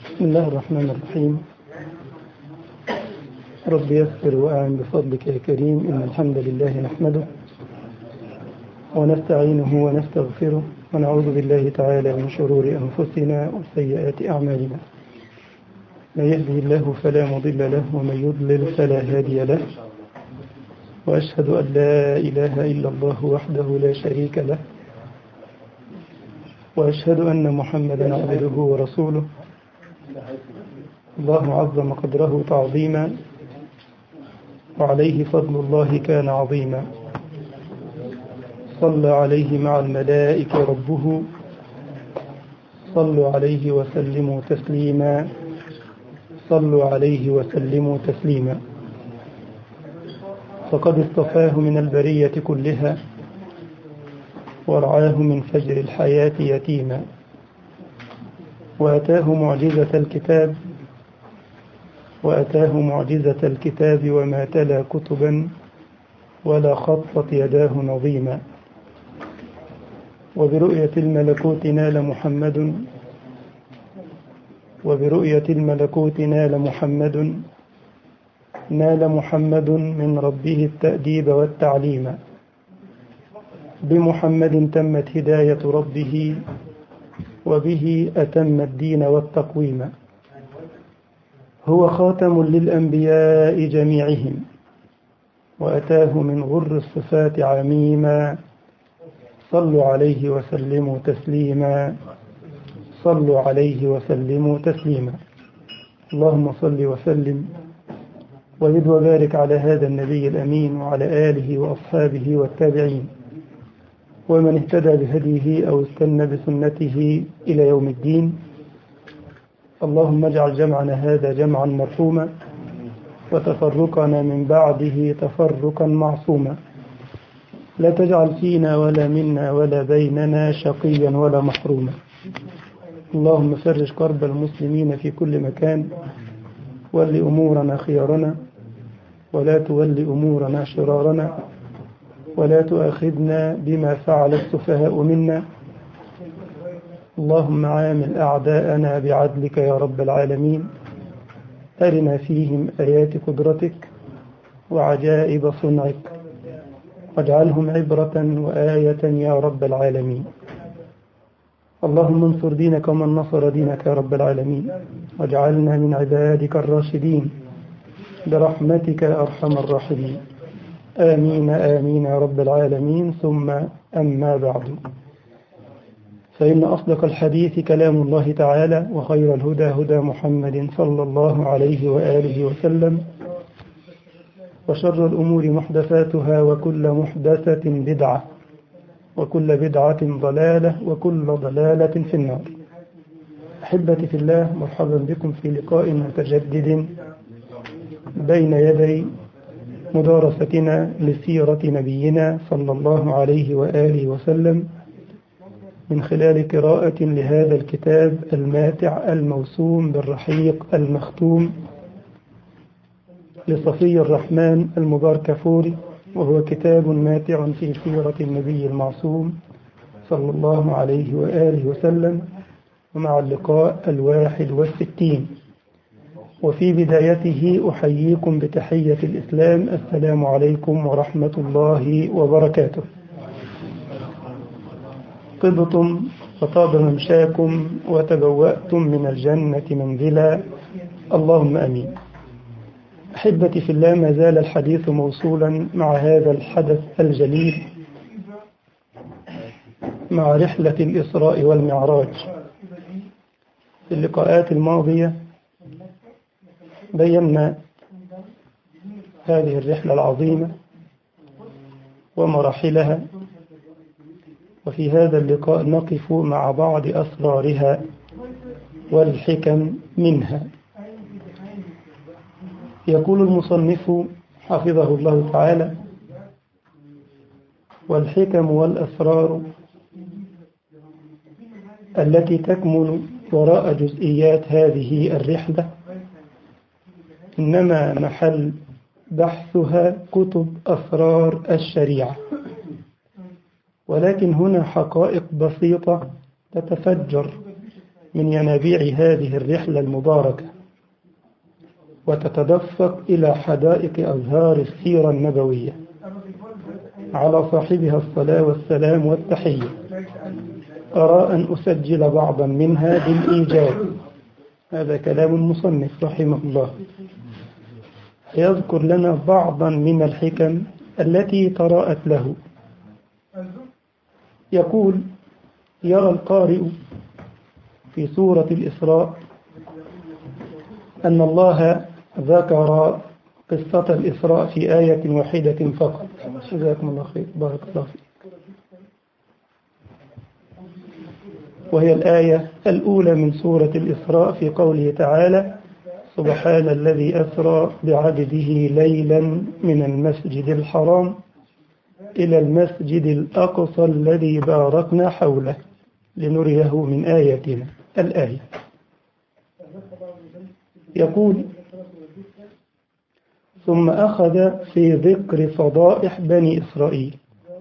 بسم الله الرحمن الرحيم. رب يسر وأعن بفضلك يا كريم. إن الحمد لله نحمده ونستعينه ونستغفره ونعوذ بالله تعالى من شرور أنفسنا وسيئات أعمالنا. من يهده الله فلا مضل له ومن يضلل فلا هادي له، وأشهد أن لا إله إلا الله وحده لا شريك له، وأشهد أن محمدا عبده ورسوله. الله عظم قدره تعظيما، وعليه فضل الله كان عظيما. صلى عليه مع الملائكة ربه، صلوا عليه وسلموا تسليما، صلوا عليه وسلموا تسليما. فقد اصطفاه من البرية كلها، ورعاه من فجر الحياة يتيما، وأتاه معجزة الكتاب وما تلا كتبا ولا خطت يداه نظيما. وبرؤية الملكوت نال محمد من ربه التأديب والتعليم. بمحمد تمت هداية ربه، وبه أتم الدين والتقويم. هو خاتم للأنبياء جميعهم، وأتاه من غر الصفات عميما. صلوا عليه وسلموا تسليما، صلوا عليه وسلموا تسليما. اللهم صل وسلم وزد وبارك على هذا النبي الأمين وعلى آله وأصحابه والتابعين ومن اهتدى بهديه أو استنى بسنته إلى يوم الدين. اللهم اجعل جمعنا هذا جمعا مرحوما، وتفرقنا من بعده تفرقا معصوما. لا تجعل فينا ولا منا ولا بيننا شقيا ولا محروما. اللهم فرج كرب المسلمين في كل مكان، ول أمورنا خيارنا، ولا تول أمورنا شرارنا، ولا تؤاخذنا بما فعل السفهاء منا. اللهم عامل أعداءنا بعدلك يا رب العالمين. أرنا فيهم آيات قدرتك وعجائب صنعك، واجعلهم عبرة وآية يا رب العالمين. اللهم انصر دينك ومن نصر دينك يا رب العالمين، واجعلنا من عبادك الراشدين برحمتك يا أرحم الراحمين. آمين آمين يا رب العالمين. ثم أما بعد، فإن أصدق الحديث كلام الله تعالى، وخير الهدى هدى محمد صلى الله عليه وآله وسلم، وشر الأمور محدثاتها، وكل محدثة بدعة، وكل بدعة ضلالة، وكل ضلالة في النار. أحبتي في الله، مرحبا بكم في لقاء متجدد بين يدي مدارستنا لسيرة نبينا صلى الله عليه وآله وسلم، من خلال قراءة لهذا الكتاب الماتع الموسوم بالرحيق المختوم لصفي الرحمن المباركفوري، وهو كتاب ماتع في سيرة النبي المعصوم صلى الله عليه وآله وسلم، ومع اللقاء 61. وفي بدايته أحييكم بتحية الإسلام: السلام عليكم ورحمة الله وبركاته. طبتم وطاب ممشاكم وتبوأتم من الجنة منزلا، اللهم أمين. أحبتي في الله، ما زال الحديث موصولا مع هذا الحدث الجليل، مع رحلة الإسراء والمعراج. في اللقاءات الماضية بينا هذه الرحلة العظيمة ومراحلها، وفي هذا اللقاء نقف مع بعض أسرارها والحكم منها. يقول المصنف حفظه الله تعالى: والحكم والأسرار التي تكمن وراء جزئيات هذه الرحلة إنما محل بحثها كتب أسرار الشريعة، ولكن هنا حقائق بسيطة تتفجر من ينابيع هذه الرحلة المباركة وتتدفق إلى حدائق أزهار السيرة النبوية على صاحبها الصلاة والسلام والتحية، أرى أن أسجل بعضا منها بالإيجاز. هذا كلام المصنف رحمه الله، يذكر لنا بعضا من الحكم التي تراءت له. يقول: يرى القارئ في سورة الإسراء أن الله ذكر قصة الإسراء في آية واحدة فقط. جزاكم الله خير، بارك الله فيك. وهي الآية الأولى من سورة الإسراء في قوله تعالى: سبحان الذي أسرى بعبده ليلا من المسجد الحرام إلى المسجد الأقصى الذي باركنا حوله لنريه من آياتنا. الآية يقول: ثم أخذ في ذكر فضائح بني إسرائيل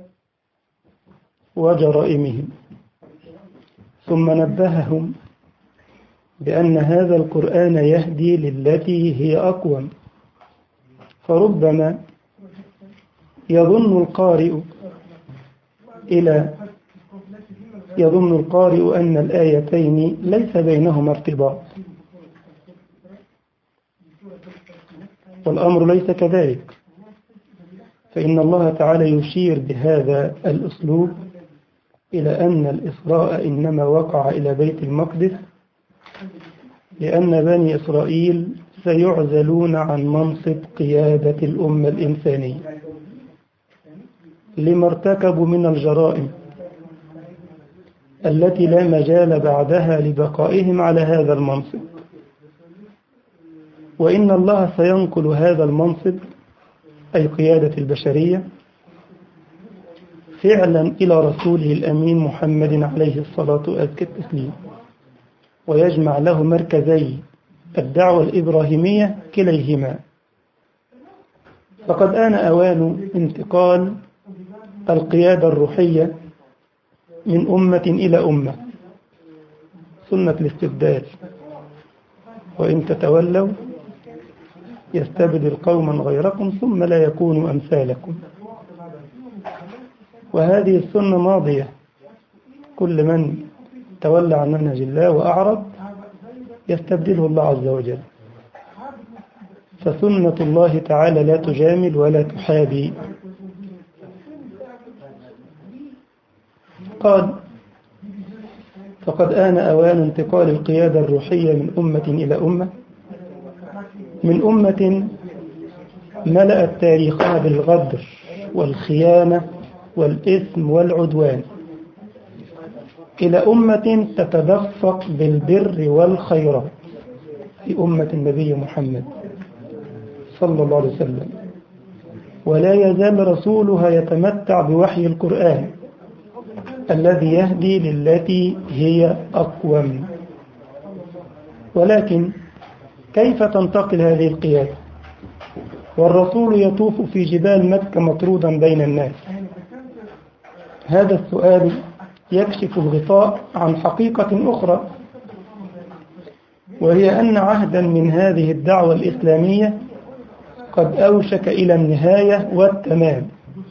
وجرائمهم، ثم نبههم بأن هذا القرآن يهدي للتي هي أقوم. فربما يظن القارئ أن الآيتين ليس بينهما ارتباط، والأمر ليس كذلك، فإن الله تعالى يشير بهذا الأسلوب إلى أن الإسراء إنما وقع إلى بيت المقدس لأن بني إسرائيل سيعزلون عن منصب قيادة الأمة الإنسانية لما ارتكبوا من الجرائم التي لا مجال بعدها لبقائهم على هذا المنصب، وإن الله سينقل هذا المنصب أي قيادة البشرية فعلا إلى رسوله الأمين محمد عليه الصلاة والتسليم، ويجمع له مركزي الدعوة الإبراهيمية كليهما. فقد آن أوان انتقال القيادة الروحية من أمة إلى أمة، سنة الاستبدال، وإن تتولوا يستبدل قوما غيركم ثم لا يكونوا أمثالكم. وهذه السنة ماضية، كل من تولى عن منهج الله وأعرض يستبدله الله عز وجل. فسنة الله تعالى لا تجامل ولا تحابي. قال: فقد آن أوان انتقال القيادة الروحية من أمة إلى أمة، من أمة ملأت تاريخها بالغدر والخيانة والإثم والعدوان، إلى أمة تتدفق بالبر والخيرات في أمة النبي محمد صلى الله عليه وسلم، ولا يزال رسولها يتمتع بوحي القرآن الذي يهدي للتي هي أقوم. ولكن كيف تنتقل هذه القيادة والرسول يطوف في جبال مكة مطرودا بين الناس؟ هذا السؤال يكشف الغطاء عن حقيقة أخرى، وهي أن عهدا من هذه الدعوة الإسلامية قد أوشك إلى النهاية والتمام،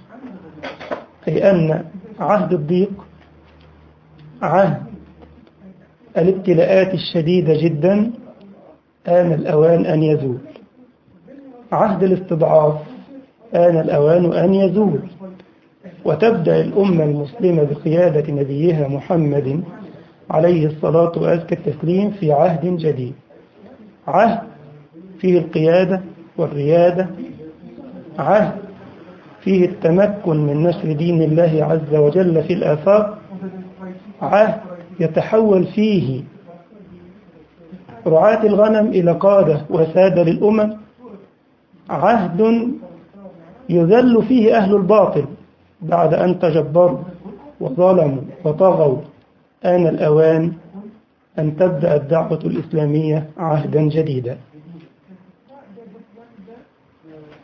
أي أن عهد الضيق، عهد الابتلاءات الشديدة جدا، آن الأوان أن يزول. عهد الاستضعاف آن الأوان أن يزول، وتبدأ الأمة المسلمة بقيادة نبيها محمد عليه الصلاة والتسليم في عهد جديد، عهد فيه القيادة والريادة، عهد فيه التمكن من نشر دين الله عز وجل في الآفاق، عهد يتحول فيه رعاة الغنم إلى قادة وسادة للأمم، عهد يذل فيه أهل الباطل بعد أن تجبروا وظلموا وطغوا. آن الأوان أن تبدأ الدعوة الإسلامية عهدا جديدا،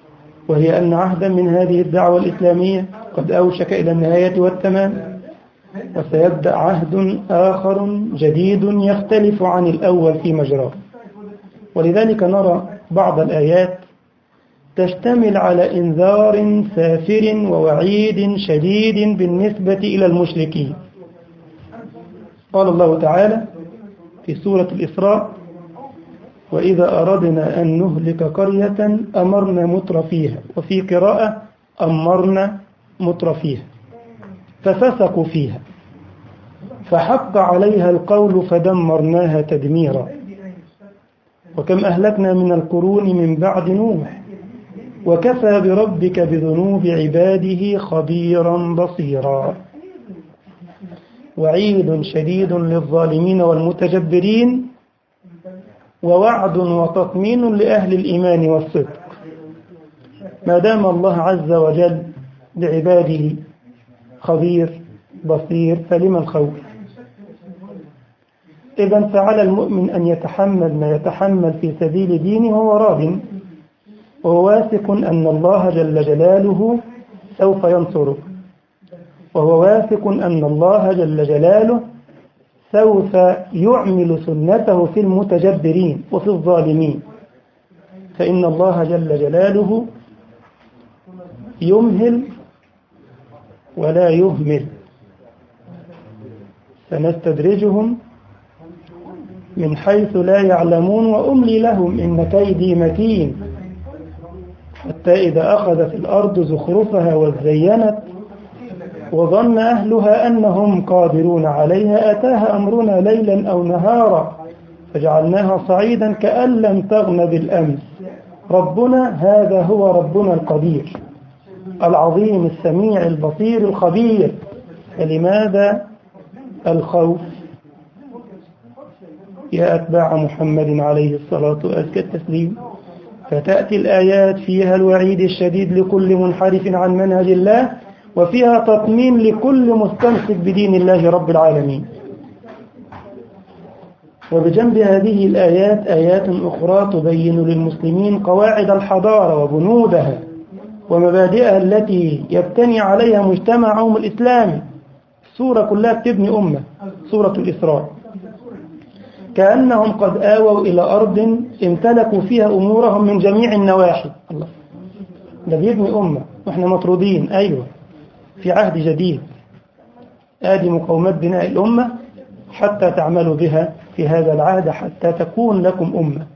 وهي أن عهدا من هذه الدعوة الإسلامية قد أوشك إلى النهاية والتمام، وسيبدأ عهد آخر جديد يختلف عن الأول في مجراه. ولذلك نرى بعض الآيات تشتمل على إنذار سافر ووعيد شديد بالنسبة إلى المشركين. قال الله تعالى في سورة الإسراء: وإذا أردنا أن نهلك قرية أمرنا مترفيها، وفي قراءة أمرنا مترفيها ففسقوا فيها فحق عليها القول فدمرناها تدميرا. وكم أهلكنا من القرون من بعد نوح وكفى بربك بذنوب عباده خبيرا بصيرا. وعيد شديد للظالمين والمتجبرين، ووعد وتطمين لأهل الإيمان والصدق. ما دام الله عز وجل لعباده خبير بصير فلما الخوف؟ إذن فعلى المؤمن أن يتحمل ما يتحمل في سبيل دينه وهو راض، وهو واثق أن الله جل جلاله سوف ينصره، وهو واثق أن الله جل جلاله سوف يعمل سنته في المتجبرين وفي الظالمين، فإن الله جل جلاله يمهل ولا يهمل. سنستدرجهم من حيث لا يعلمون وأملي لهم إن كيدي متين، حتى إذا أخذت الأرض زخرفها وزينت وظن أهلها أنهم قادرون عليها أتاها أمرنا ليلا أو نهارا فجعلناها صعيدا كأن لم تغن بالأمس. ربنا هذا هو ربنا القدير العظيم السميع البصير الخبير. فلماذا الخوف يا أتباع محمد عليه الصلاة وأزكى التسليم؟ فتأتي الآيات فيها الوعيد الشديد لكل منحرف عن منهج الله، وفيها تطمين لكل مستمسك بدين الله رب العالمين. وبجنب هذه الآيات آيات أخرى تبين للمسلمين قواعد الحضارة وبنودها ومبادئها التي يبتني عليها مجتمعهم الإسلامي. السورة كلها بتبني أمة، سورة الإسراء، كأنهم قد آووا إلى أرض امتلكوا فيها أمورهم من جميع النواحي. الله، ده بيبني أمة وإحنا مطرودين. أيوة، في عهد جديد. آدي مقومات بناء الأمة حتى تعملوا بها في هذا العهد حتى تكون لكم أمة.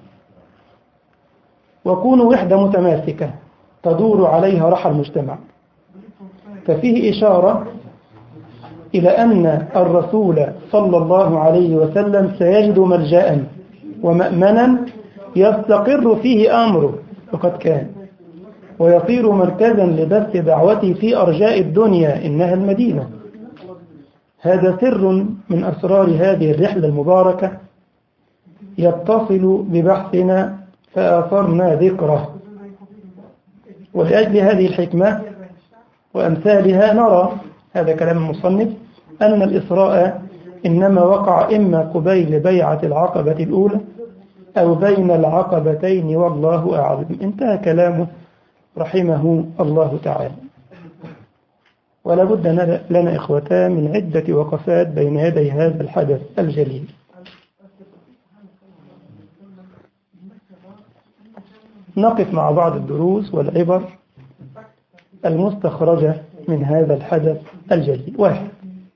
وكونوا وحدة متماسكة تدور عليها رحى المجتمع. ففيه إشارة إلى أن الرسول صلى الله عليه وسلم سيجد ملجأ ومأمنا يستقر فيه أمره، وقد كان، ويصير مركزا لبث دعوته في أرجاء الدنيا، إنها المدينة. هذا سر من أسرار هذه الرحلة المباركة يتصل ببحثنا فآثرنا ذكره. ولأجل هذه الحكمة وأمثالها نرى، هذا كلام المصنف، أن الإسراء إنما وقع إما قبيل بيعة العقبة الأولى أو بين العقبتين والله أعلم. انتهى كلامه رحمه الله تعالى. ولا بد لنا إخوتان من عدة وقفات بين يدي هذا الحدث الجليل. نقف مع بعض الدروس والعبر المستخرجة من هذا الحدث الجليل. واحد،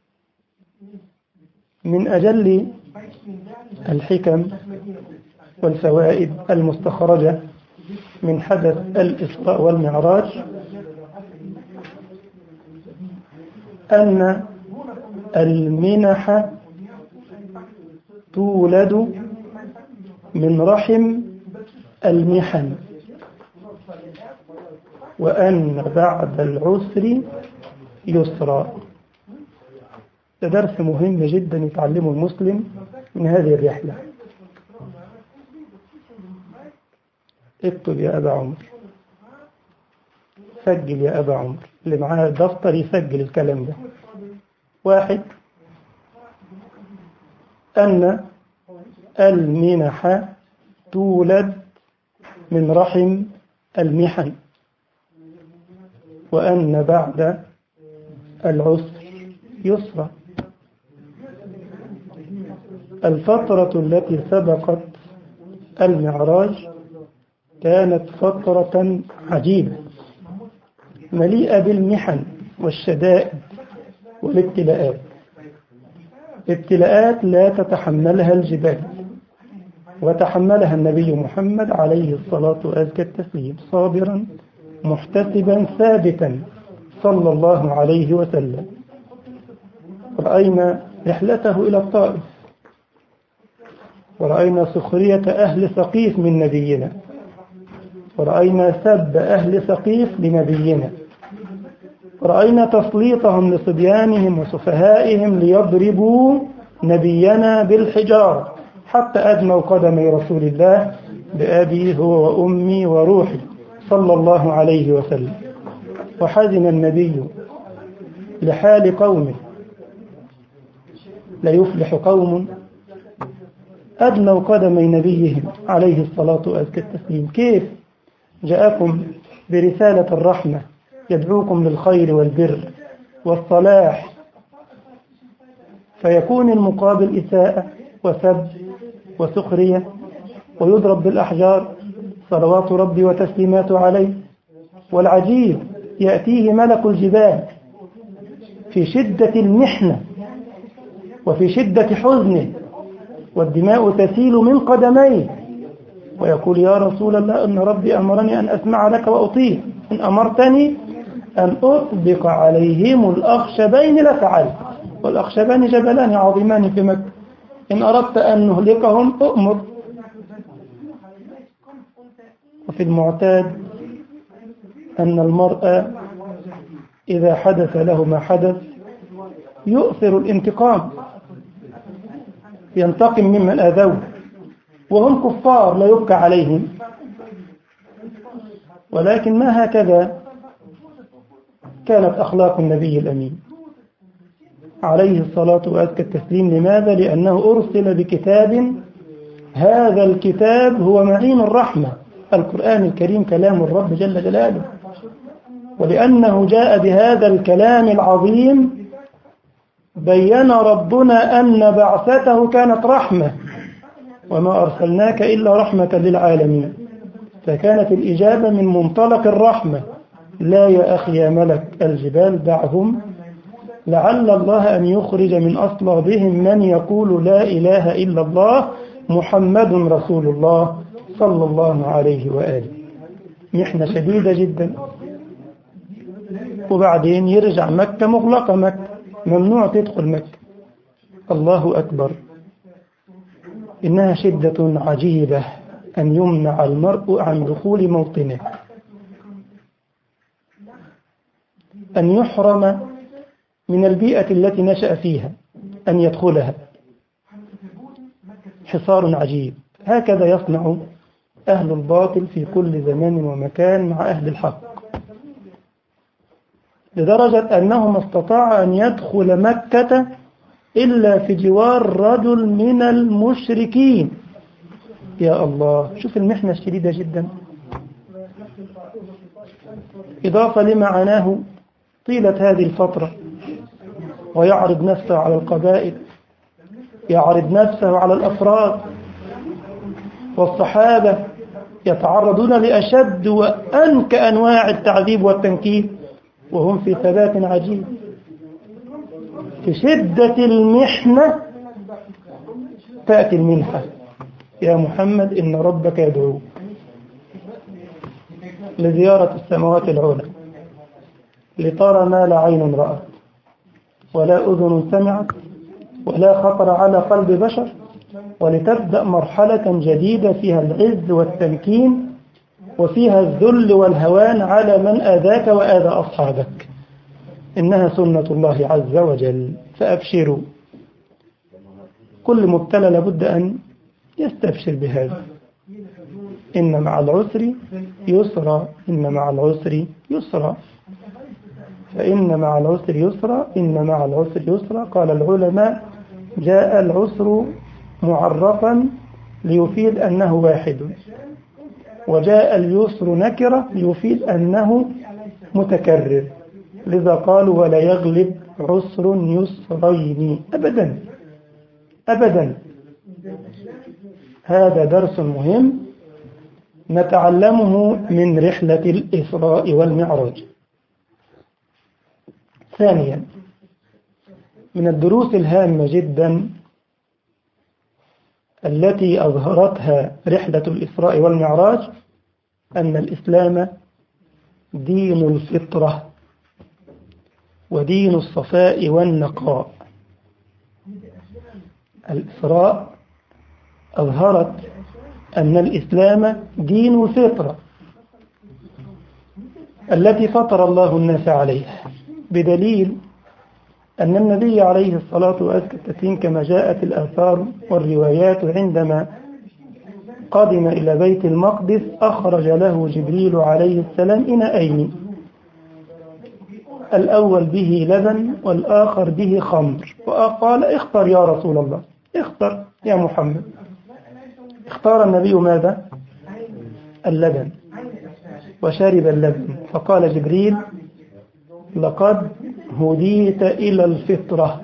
من أجل الحكم والفوائد المستخرجة من حدث الإسراء والمعراج أن المنح تولد من رحم المحن، وأن بعد العسر يسرا. ده درس مهم جدا يتعلمه المسلم من هذه الرحلة. اكتب يا أبا عمر، سجل يا أبا عمر، اللي معاه دفتر يسجل الكلام ده. واحد، أن المنح تولد من رحم المحن، وأن بعد العسر يسرا. الفترة التي سبقت المعراج كانت فترة عجيبة مليئة بالمحن والشدائد والابتلاءات، ابتلاءات لا تتحملها الجبال، وتحملها النبي محمد عليه الصلاة وأزكى التسليم صابرا محتسبا ثابتا صلى الله عليه وسلم. رأينا رحلته إلى الطائف، ورأينا سخرية أهل ثقيف من نبينا، ورأينا سب أهل ثقيف لنبينا، ورأينا تسليطهم لصبيانهم وسفهائهم ليضربوا نبينا بالحجارة حتى أدنوا قدمي رسول الله بأبي هو وأمي وروحي صلى الله عليه وسلم. وحزن النبي لحال قومه، لا يفلح قوم أدنوا قدمي نبيهم عليه الصلاة والتسليم. كيف جاءكم برسالة الرحمة يدعوكم للخير والبر والصلاح، فيكون المقابل إساءة وسب وسخرية ويضرب بالأحجار صلوات ربي وتسليماته عليه. والعجيب يأتيه ملك الجبال في شدة المحنة وفي شدة حزنه والدماء تسيل من قدميه ويقول يا رسول الله إن ربي أمرني أن أسمع لك وأطيع، إن أمرتني أن أطبق عليهم الأخشبين لفعلت، والأخشبان جبلان عظيمان في مكة، إن أردت أن نهلكهم أؤمر. وفي المعتاد أن المرء إذا حدث له ما حدث يؤثر الانتقام، ينتقم ممن آذوه وهم كفار لا يبكى عليهم. ولكن ما هكذا كانت أخلاق النبي الأمين عليه الصلاة وأزكى التسليم. لماذا؟ لأنه أرسل بكتاب، هذا الكتاب هو معين الرحمة، القرآن الكريم كلام الرب جل جلاله، ولأنه جاء بهذا الكلام العظيم بين ربنا أن بعثته كانت رحمة، وما أرسلناك إلا رحمة للعالمين. فكانت الإجابة من منطلق الرحمة، لا يا أخي يا ملك الجبال دعهم لعل الله أن يخرج من أصلابهم من يقول لا إله إلا الله محمد رسول الله صلى الله عليه وآله. محنة شديدة جدا. وبعدين يرجع مكة مغلقة، مكة ممنوع تدخل مكة. الله أكبر، إنها شدة عجيبة أن يمنع المرء عن دخول موطنه، أن يحرم من البيئة التي نشأ فيها أن يدخلها. حصار عجيب. هكذا يصنع أهل الباطل في كل زمان ومكان مع أهل الحق، لدرجة أنه ما استطاع أن يدخل مكة إلا في جوار رجل من المشركين. يا الله، شوف المحنة الشديدة جدا. إضافة لما عناه طيلة هذه الفترة، ويعرض نفسه على القبائل، يعرض نفسه على الأفراد، والصحابة يتعرضون لأشد وأنكى أنواع التعذيب والتنكيل وهم في ثبات عجيب. في شدة المحنة تأتي المنحة، يا محمد إن ربك يدعوك لزيارة السماوات العلى لترى ما لا عين رأت ولا أذن سمعت ولا خطر على قلب بشر، ولتبدأ مرحلة جديدة فيها العز والتمكين وفيها الذل والهوان على من آذاك وآذى أصحابك. إنها سنة الله عز وجل، فأبشروا. كل مبتلى لابد أن يستبشر بهذا. إن مع العسر يسرا، إن مع العسر يسرا، فإن مع العسر يسرا، إن مع العسر يسرا. قال العلماء جاء العسر معرفا ليفيد أنه واحد، وجاء اليسر نكرة ليفيد أنه متكرر، لذا قالوا ولا يغلب عسر يسرين، أبدا أبدا. هذا درس مهم نتعلمه من رحلة الإسراء والمعراج. ثانيا، من الدروس الهامة جدا التي أظهرتها رحلة الإسراء والمعراج أن الإسلام دين الفطرة ودين الصفاء والنقاء. الإسراء أظهرت أن الإسلام دين الفطرة التي فطر الله الناس عليها، بدليل أن النبي عليه الصلاة والسلام كما جاءت الآثار والروايات عندما قدم إلى بيت المقدس أخرج له جبريل عليه السلام إناءين، الأول به لبن والآخر به خمر، وقال اختر يا رسول الله، اختر يا محمد. اختار النبي ماذا؟ اللبن، وشرب اللبن، فقال جبريل لقد هديت إلى الفطرة،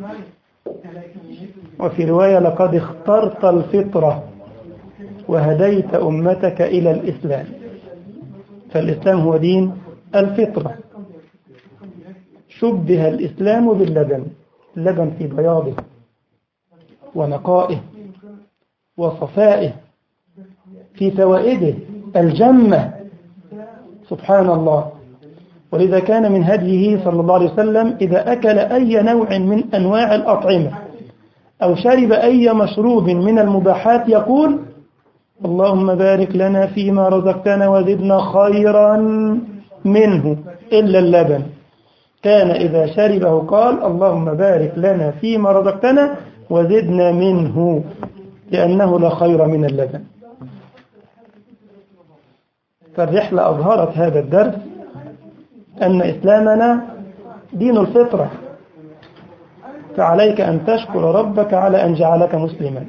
وفي رواية لقد اخترت الفطرة وهديت أمتك إلى الإسلام. فالإسلام هو دين الفطرة. شبه الإسلام باللبن، اللبن في بياضه ونقائه وصفائه، في فوائده الجمة، سبحان الله. ولذا كان من هديه صلى الله عليه وسلم إذا أكل أي نوع من أنواع الأطعمة أو شرب أي مشروب من المباحات يقول اللهم بارك لنا فيما رزقتنا وزدنا خيرا منه إلا اللبن. كان إذا شربه قال اللهم بارك لنا فيما رزقتنا وزدنا منه، لأنه لا خير من اللبن. فالرحلة أظهرت هذا الدرس أن إسلامنا دين الفطرة، فعليك أن تشكر ربك على أن جعلك مسلما،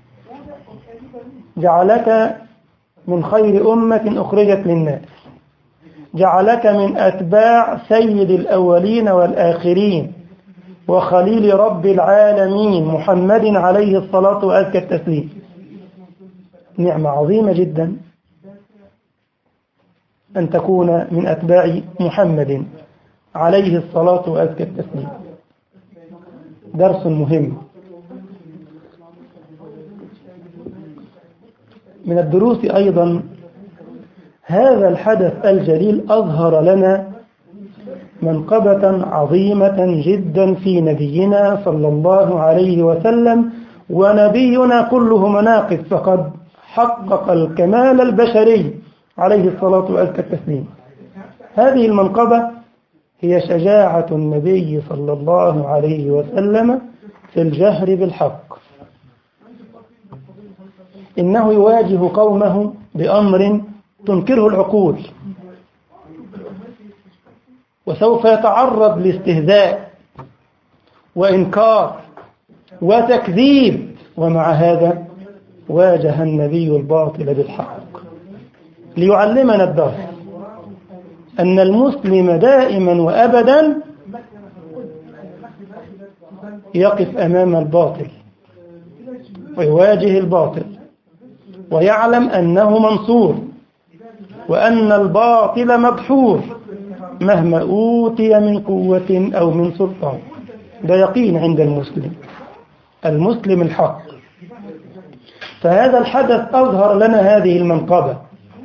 جعلك من خير أمة أخرجت للناس، جعلك من أتباع سيد الأولين والآخرين وخليل رب العالمين محمد عليه الصلاة وأزكى التسليم. نعمة عظيمة جدا أن تكون من أتباع محمد عليه الصلاة وأزكى التسليم. درس مهم. من الدروس أيضا هذا الحدث الجليل أظهر لنا منقبة عظيمة جدا في نبينا صلى الله عليه وسلم، ونبينا كله مناقب، فقد حقق الكمال البشري عليه الصلاة والتسليم. هذه المنقبة هي شجاعة النبي صلى الله عليه وسلم في الجهر بالحق. إنه يواجه قومه بأمر تنكره العقول، وسوف يتعرض لاستهزاء وإنكار وتكذيب، ومع هذا واجه النبي الباطل بالحق ليعلمنا الدرس أن المسلم دائما وأبدا يقف أمام الباطل ويواجه الباطل ويعلم أنه منصور وأن الباطل مدحور مهما أوتي من قوة أو من سلطان. ده يقين عند المسلم الحق. فهذا الحدث أظهر لنا هذه المنقبة،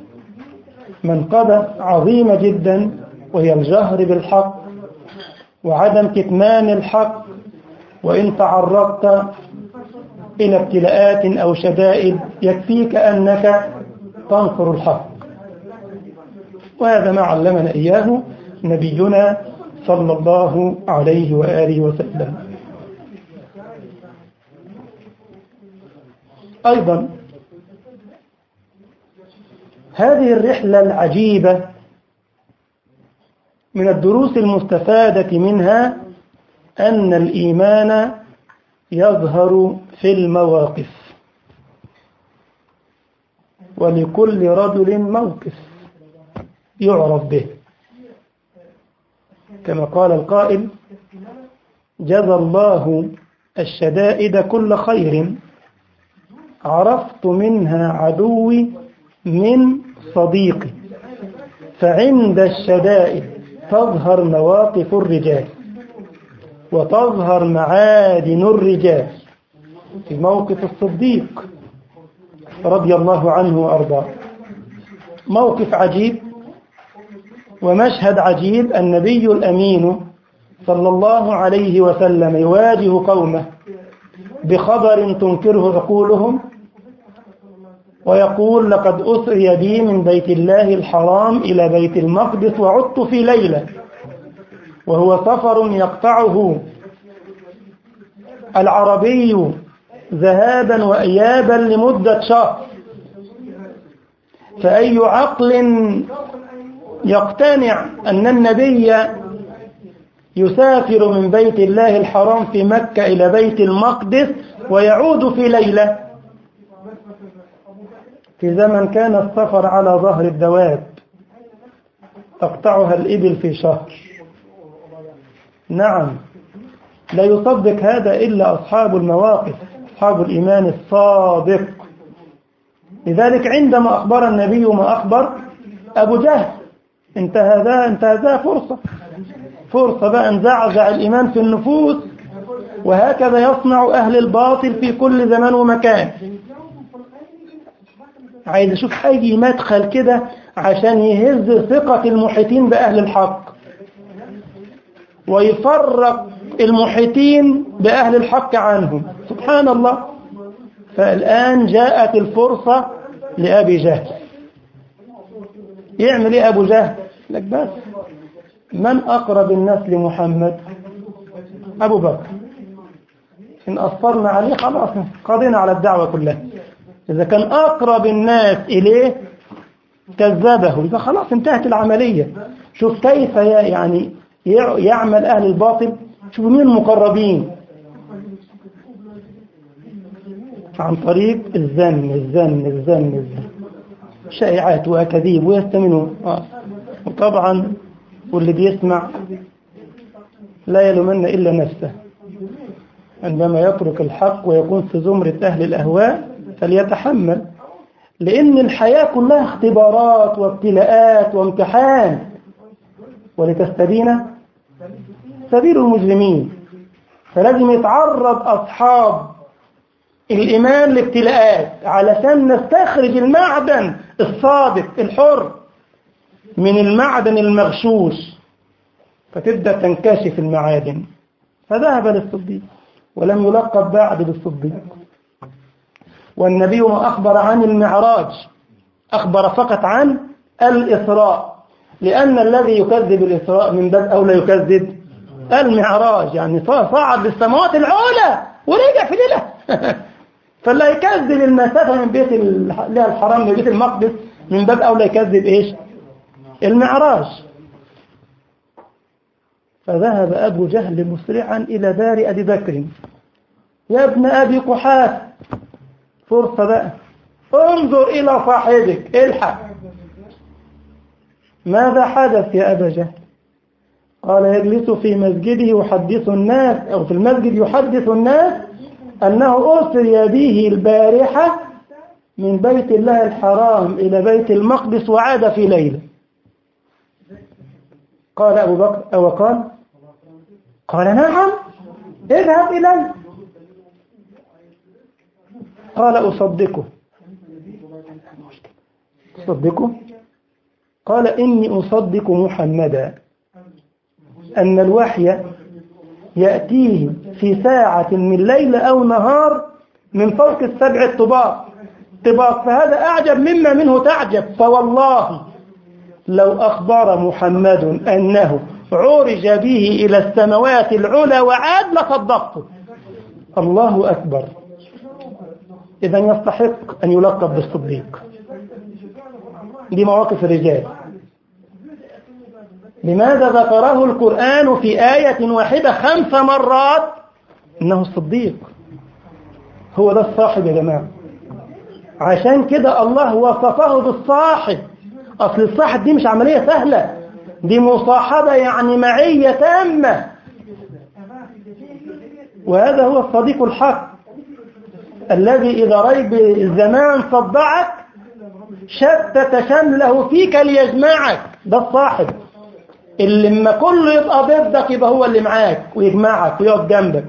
منقبة عظيمة جدا، وهي الجهر بالحق وعدم كتمان الحق، وإن تعرضت إلى ابتلاءات أو شدائد يكفيك أنك تنصر الحق. وهذا ما علمنا إياه نبينا صلى الله عليه وآله وسلم. أيضا هذه الرحلة العجيبة من الدروس المستفادة منها أن الإيمان يظهر في المواقف، ولكل رجل موقف يعرف به، كما قال القائل جزى الله الشدائد كل خير، عرفت منها عدوي من صديقي، فعند الشدائد تظهر مواقف الرجال وتظهر معادن الرجال. في موقف الصديق رضي الله عنه وأرضاه موقف عجيب ومشهد عجيب. النبي الأمين صلى الله عليه وسلم يواجه قومه بخبر تنكره عقولهم، ويقول: لقد أسري بي من بيت الله الحرام إلى بيت المقدس وعدت في ليلة، وهو سفر يقطعه العربي ذهابا وإيابا لمدة شهر، فأي عقل يقتنع أن النبي يسافر من بيت الله الحرام في مكة إلى بيت المقدس ويعود في ليلة، في زمن كان السفر على ظهر الدواب تقطعها الإبل في شهر؟ نعم، لا يصدق هذا إلا أصحاب المواقف، أصحاب الإيمان الصادق. لذلك عندما أخبر النبي ما أخبر أبو جهل انتهى فرصة بقى أن زعزع الإيمان في النفوس، وهكذا يصنع أهل الباطل في كل زمان ومكان. عايز أشوف أي مدخل كده عشان يهز ثقة المحيطين بأهل الحق ويفرق المحيطين بأهل الحق عنهم. سبحان الله. فالآن جاءت الفرصة لأبي جهل. يعمل إيه أبو جهل؟ لك بس من أقرب الناس لمحمد؟ أبو بكر. إن أصرنا عليه خلاص قضينا على الدعوة كلها. إذا كان أقرب الناس إليه كذبه، إذا خلاص انتهت العملية. شوف كيف يعني يعمل أهل الباطل. شوف مين المقربين عن طريق الزن شائعات وأكاذيب ويستمنون. وطبعا واللي بيسمع لا يلومن إلا نفسه. عندما يترك الحق ويكون في زمرة أهل الأهواء فليتحمل، لأن الحياة كلها اختبارات وابتلاءات وامتحان، ولتستبين سبيل المجرمين. فلازم يتعرض أصحاب الإيمان لابتلاءات علشان نستخرج المعدن الصادق الحر من المعدن المغشوش، فتبدأ تنكشف المعادن. فذهب للصديق ولم يلقب بعد بالصديق. والنبي ما أخبر عن المعراج أخبر فقط عن الإسراء، لأن الذي يكذب الإسراء من باب أولى يكذب المعراج، يعني صعد للسماوات العلى ورجع في ليلة. فلا يكذب المسافة من بيت الله الحرام لبيت المقدس من باب أولى يكذب إيش؟ المعراج. فذهب أبو جهل مسرعا إلى دار أبي بكر. يا ابن أبي قحافة، فرصة بقى، انظر إلى صاحبك، الحق. ماذا حدث يا أبا جهل؟ قال: يجلس في مسجده يحدث الناس، أو في المسجد يحدث الناس أنه أسري به البارحة من بيت الله الحرام إلى بيت المقدس وعاد في ليلة. قال أبو بكر: أو قال نعم، اذهب إليه. قال: أصدقه. قال: إني أصدق محمدا أن الوحي يأتيه في ساعة من ليل أو نهار من فوق السبع الطباق، فهذا أعجب مما منه تعجب. فوالله لو أخبر محمد أنه عرج به إلى السماوات العلى وعاد لصدقته. الله أكبر. إذا يستحق أن يلقب بالصديق. دي مواقف الرجال. لماذا ذكره القرآن في آية واحدة 5 مرات؟ إنه الصديق، هو ده الصاحب يا جماعة. عشان كده الله وصفه بالصاحب. أصل الصاحب دي مش عملية سهلة، دي مصاحبة يعني معية تامة. وهذا هو الصديق الحق الذي إذا ريب الزمان صدعك شتت شمله فيك ليجمعك. ده الصاحب اللي لما كله يبقى ضدك يبقى هو اللي معاك ويجمعك ويقف جنبك.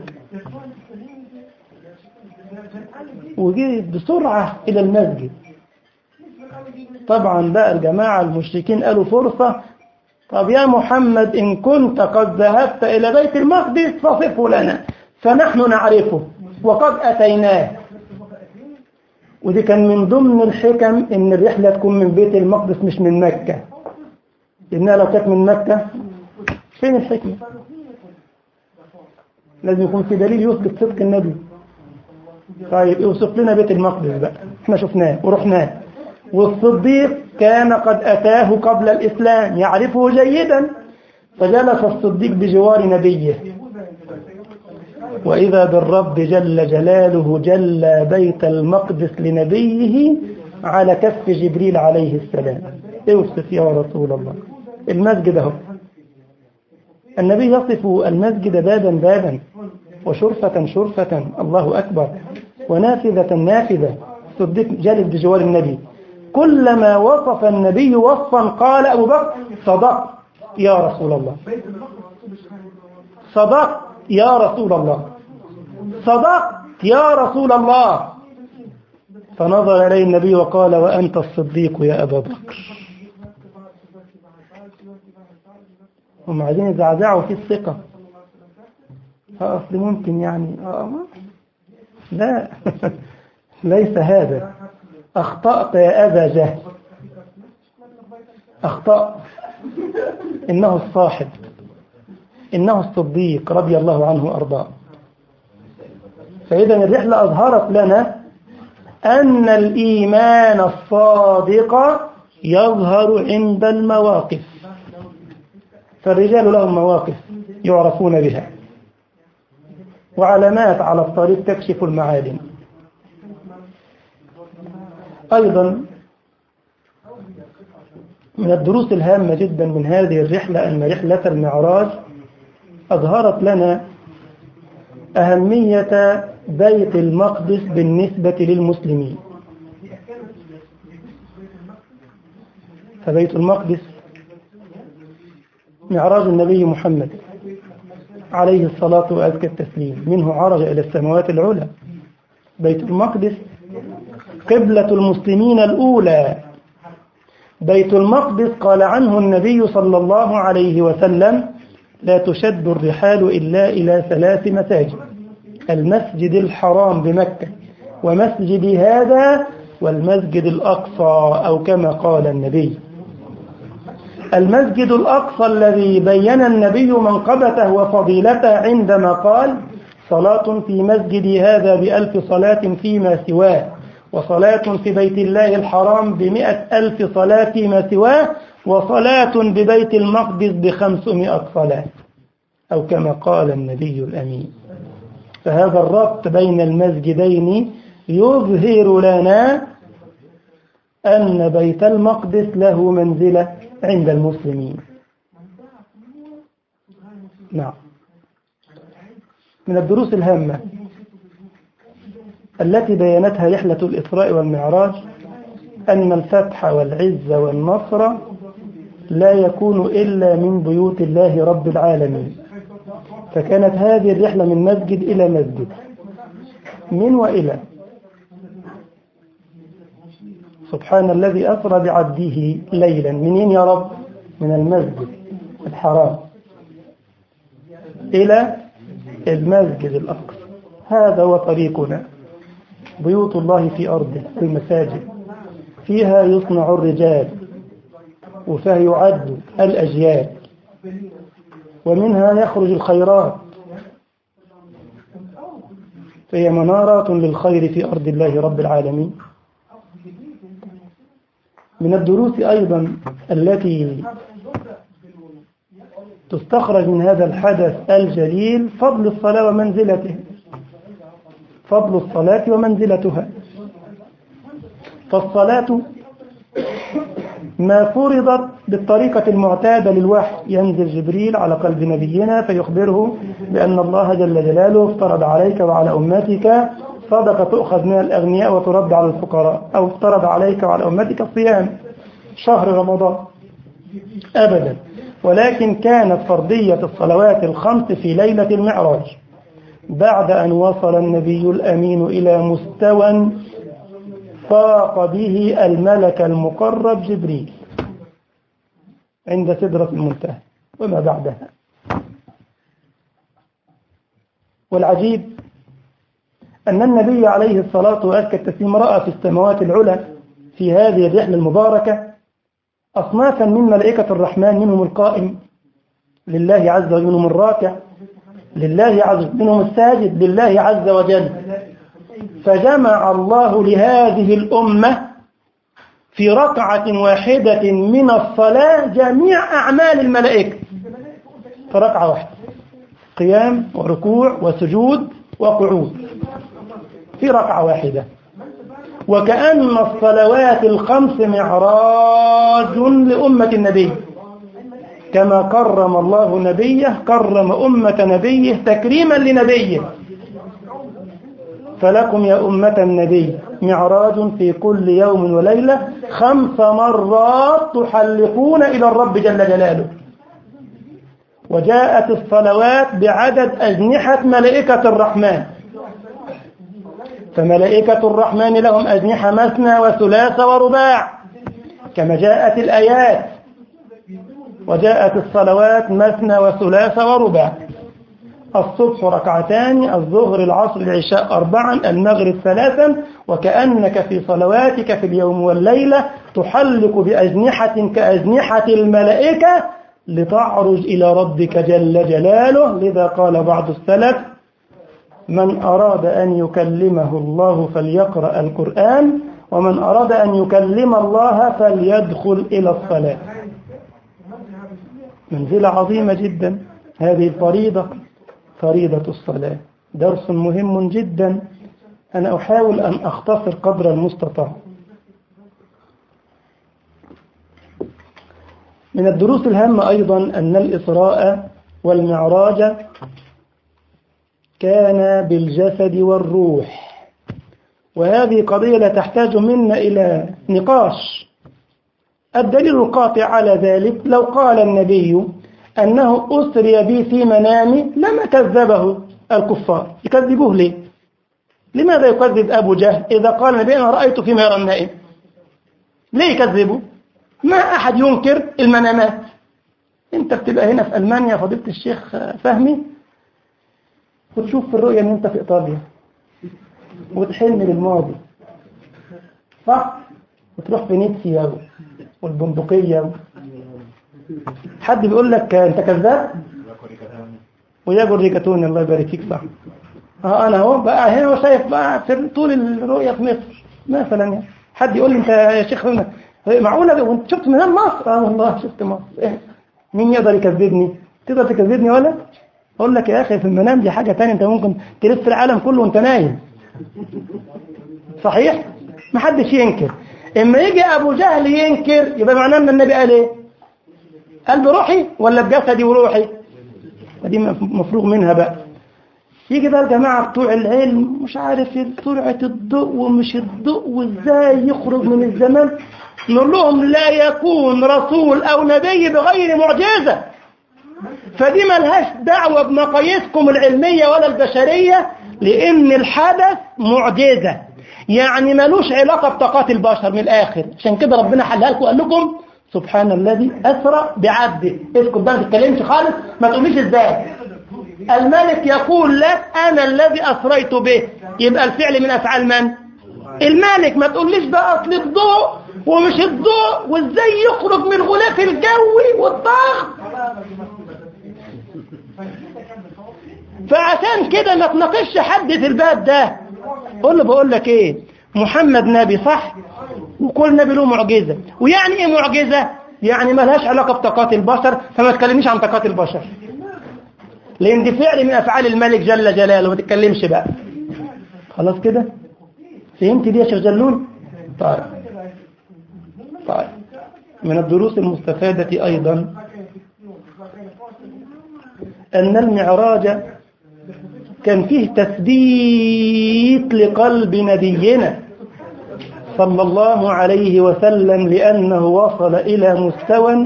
وجي بسرعة إلى المسجد. طبعا بقى الجماعة المشركين قالوا فرصة. طب يا محمد إن كنت قد ذهبت إلى بيت المقدس فصفه لنا فنحن نعرفه وقد أتيناه. ودي كان من ضمن الحكم إن الرحلة تكون من بيت المقدس مش من مكة، لأنها لو كانت من مكة فين الحكمة؟ لازم يكون في دليل يثبت صدق النبي. طيب اوصف لنا بيت المقدس بقى، احنا شفناه ورحناه، والصديق كان قد أتاه قبل الإسلام يعرفه جيدا، فجلس الصديق بجوار نبيه. وإذا بالرب جل جلاله جل بيت المقدس لنبيه على كف جبريل عليه السلام. اوصف يا رسول الله المسجد اهو. النبي يصف المسجد بابا بابا وشرفة شرفة، الله أكبر، ونافذة نافذة. الصديق جالس بجوار النبي. كلما وصف النبي وصفا قال أبو بكر صدق يا رسول الله، صدق يا رسول الله، صدق يا رسول الله. فنظر إليه النبي وقال وأنت الصديق يا أبا بكر. هم عايزين يزعزعوا في الثقة. أصل ممكن يعني لا ليس هذا. أخطأت يا أبا جهل، أخطأت. إنه الصاحب، إنه الصديق رضي الله عنه وأرضاه. فإذا الرحلة أظهرت لنا أن الإيمان الصادق يظهر عند المواقف. فالرجال لهم مواقف يعرفون بها، وعلامات على الطريق تكشف المعالم. أيضا من الدروس الهامة جدا من هذه الرحلة أن رحلة المعراج أظهرت لنا أهمية بيت المقدس بالنسبة للمسلمين. فبيت المقدس معراج النبي محمد عليه الصلاة وأزكى التسليم، منه عرج إلى السماوات العلى. بيت المقدس قبلة المسلمين الأولى. بيت المقدس قال عنه النبي صلى الله عليه وسلم لا تشد الرحال إلا إلى 3 مساجد: المسجد الحرام بمكة، ومسجد هذا، والمسجد الأقصى، أو كما قال النبي. المسجد الأقصى الذي بين النبي منقبته وفضيلته عندما قال صلاة في مسجدي هذا ب1000 صلاة فيما سواه، وصلاة في بيت الله الحرام ب100,000 صلاة فيما سواه، وصلاة ببيت المقدس ب500 صلاة، أو كما قال النبي الأمين. فهذا الربط بين المسجدين يظهر لنا أن بيت المقدس له منزلة عند المسلمين. نعم. من الدروس الهامة التي بينتها رحلة الإسراء والمعراج أن الفتح والعز والنصر لا يكون إلا من بيوت الله رب العالمين. فكانت هذه الرحلة من مسجد إلى مسجد، من وإلى. سبحان الذي أسرى بعبده ليلا. منين يا رب؟ من المسجد الحرام إلى المسجد الأقصى. هذا هو طريقنا. بيوت الله في أرضه، المساجد فيها يصنع الرجال، وفيها يعد الأجيال، ومنها يخرج الخيرات، فهي منارات للخير في أرض الله رب العالمين. من الدروس أيضا التي تستخرج من هذا الحدث الجليل فضل الصلاة ومنزلته، فضل الصلاة ومنزلتها. فالصلاة ما فرضت بالطريقة المعتادة للوحي، ينزل جبريل على قلب نبينا فيخبره بأن الله جل جلاله افترض عليك وعلى أمتك صدقة تؤخذ من الأغنياء وترد على الفقراء، أو افترض عليك وعلى أمتك صيام شهر رمضان أبدا. ولكن كانت فرضية الصلوات الخمس في ليلة المعراج بعد أن وصل النبي الأمين إلى مستوى فاق به الملك المقرب جبريل عند سدرة المنتهى وما بعدها. والعجيب أن النبي عليه الصلاة وأزكى التسليم رأى في السماوات العلى في هذه الرحلة المباركة أصنافا من ملائكة الرحمن، منهم القائم لله عز وجل، منهم الراكع لله عز وجل، منهم الساجد لله عز وجل. فجمع الله لهذه الأمة في ركعة واحدة من الصلاة جميع أعمال الملائكة في ركعة واحدة، قيام وركوع وسجود وقعود في ركعة واحدة. وكأن الصلوات الخمس معراج لأمة النبي، كما كرم الله نبيه كرم أمة نبيه تكريما لنبيه. فلكم يا أمة النبي معراج في كل يوم وليلة 5 مرات تحلقون إلى الرب جل جلاله. وجاءت الصلوات بعدد أجنحة ملائكة الرحمن، فملائكة الرحمن لهم أجنحة مثنى وثلاث ورباع كما جاءت الآيات. وجاءت الصلوات مثنى وثلاث ورباع، الصبح 2 ركعتان، الظهر العصر العشاء 4، المغرب 3. وكأنك في صلواتك في اليوم والليلة تحلق بأجنحة كأجنحة الملائكة لتعرج إلى ربك جل جلاله. لذا قال بعض السلف: من أراد أن يكلمه الله فليقرأ القرآن، ومن أراد أن يكلم الله فليدخل إلى الصلاة. منزلة عظيمة جدا هذه الفريضة، فريضة الصلاة، درس مهم جدا. أنا أحاول أن أختصر قدر المستطاع. من الدروس الهامة أيضا أن الإسراء والمعراج كان بالجسد والروح، وهذه قضية لا تحتاج منا إلى نقاش. الدليل القاطع على ذلك لو قال النبي أنه أسري بي في منامي لما كذبه الكفار. يكذبوه ليه؟ لماذا يكذب أبو جهل إذا قال النبي أنا رأيت فيما يرى النائم؟ ليه يكذبوا؟ ما أحد ينكر المنامات. أنت بتبقى هنا في ألمانيا فضيلة الشيخ فهمي وتشوف في الرؤية أن أنت في إيطاليا وتحلم للماضي، صح؟ وتروح فينيسيا والبندقية. حد بيقول لك أنت كذاب؟ وياجر ريكاتوني الله يبارك فيك، صح؟ أنا أهو بقى هنا وشايف بقى في طول الرؤية في مصر مثلا. يعني حد يقول لي أنت يا شيخ معقولة وأنت شفت من مصر؟ والله شفت مصر. إيه؟ مين يقدر يكذبني؟ تقدر تكذبني ولا؟ أقول لك يا أخي في المنام دي حاجة تانية، أنت ممكن تلف العالم كله وأنت نايم، صحيح؟ ما حدش ينكر. إما يجي أبو جهل ينكر يبقى معناه أن النبي قال إيه؟ قال بروحي ولا بجسدي وروحي؟ دي مفروغ منها بقى. يجي بقى الجماعة بتوع العلم مش عارف سرعة الضوء ومش الضوء وإزاي يخرج من الزمان، نقول لهم لا يكون رسول أو نبي بغير معجزة. فدي ملهاش دعوة بمقاييسكم العلمية ولا البشرية، لأن الحدث معجزة، يعني ملوش علاقة بطاقات البشر من الآخر. عشان كده ربنا حلها لكم وقال لكم سبحان الذي أسرى بعبده. اسكت بقى ما تتكلمش خالص، ما تقوليش ازاي. الملك يقول لك أنا الذي أسريت به، يبقى الفعل من أفعال من؟ الملك. ما تقوليش بقى أصل الضوء ومش الضوء وازاي يخرج من الغلاف الجوي والضغط. فعشان كده ما تناقش حد في الباب ده. قول له بقول لك ايه، محمد نبي صح، وكل نبي له معجزة. ويعني ايه معجزة؟ يعني ما لهاش علاقة بطاقات البشر، فما تكلمنيش عن طاقات البشر، لان دي فعل من افعال الملك جل جلاله، ما تتكلمش بقى. خلاص كده فهمت دي يا شيخ جلول؟ طيب من الدروس المستفادة أيضا أن المعراج كان فيه تثبيت لقلب نبينا صلى الله عليه وسلم، لأنه وصل إلى مستوى